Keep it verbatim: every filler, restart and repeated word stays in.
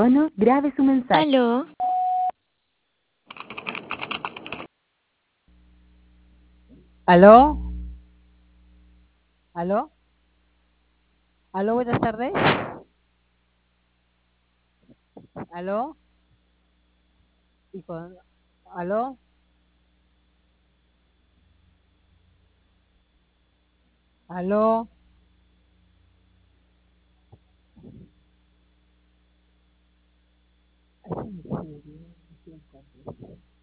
tono, grabe su mensaje. Aló, ¿Aló? ¿Aló? ¿Aló? Buenas tardes. ¿Aló? Y con- ¿Aló? ¿Aló? Ay, sí, sí, sí, sí, encuentro.